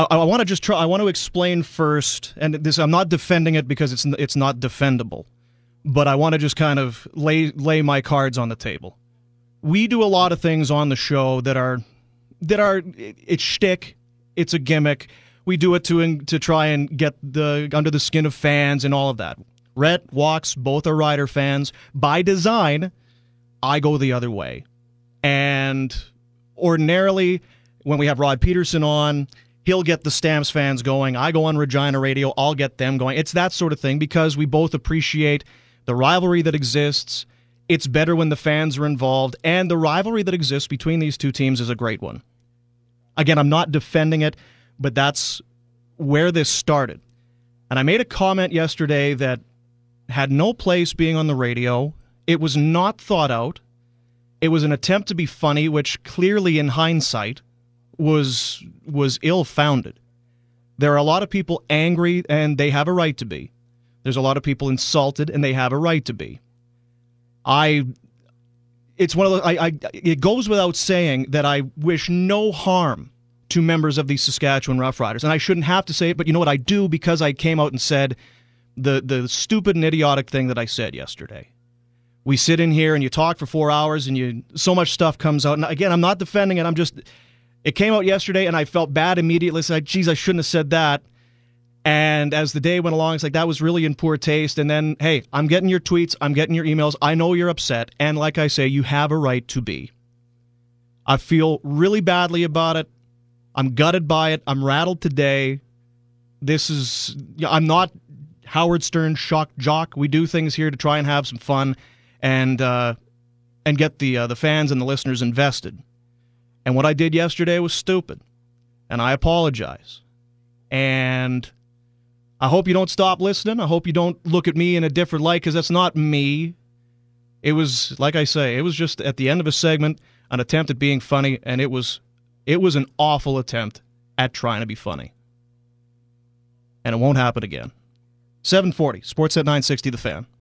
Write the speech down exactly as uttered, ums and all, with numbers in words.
I, I want to just try. I want to explain first, and this I'm not defending it because it's it's not defendable, but I want to just kind of lay lay my cards on the table. We do a lot of things on the show that are that are it's shtick, it's a gimmick. We do it to to try and get the under the skin of fans and all of that. Rhett, Walks, both are Rider fans. By design, I go the other way. And ordinarily, when we have Rod Peterson on, he'll get the Stamps fans going. I go on Regina Radio, I'll get them going. It's that sort of thing because we both appreciate the rivalry that exists. It's better when the fans are involved, and the rivalry that exists between these two teams is a great one. Again, I'm not defending it, but that's where this started. And I made a comment yesterday that had no place being on the radio. It was not thought out. It was an attempt to be funny, which clearly in hindsight was was ill-founded. There are a lot of people angry, and they have a right to be. There's a lot of people insulted, and they have a right to be. I, it's one of the, I, I, it goes without saying that I wish no harm to members of the Saskatchewan Roughriders, and I shouldn't have to say it, but you know what, I do because I came out and said the the stupid and idiotic thing that I said yesterday. We sit in here and you talk for four hours and you so much stuff comes out, and again, I'm not defending it, I'm just, it came out yesterday and I felt bad immediately. It's like, geez, I shouldn't have said that. And as the day went along, it's like, that was really in poor taste. And then, hey, I'm getting your tweets, I'm getting your emails, I know you're upset, and like I say, you have a right to be. I feel really badly about it. I'm gutted by it. I'm rattled today. This is, I'm not Howard Stern shock jock. We do things here to try and have some fun and uh, and get the uh, the fans and the listeners invested. And what I did yesterday was stupid, and I apologize. And I hope you don't stop listening. I hope you don't look at me in a different light, because that's not me. It was, like I say, it was just at the end of a segment, an attempt at being funny, and it was it was an awful attempt at trying to be funny. And it won't happen again. seven forty, Sportsnet nine sixty, The Fan.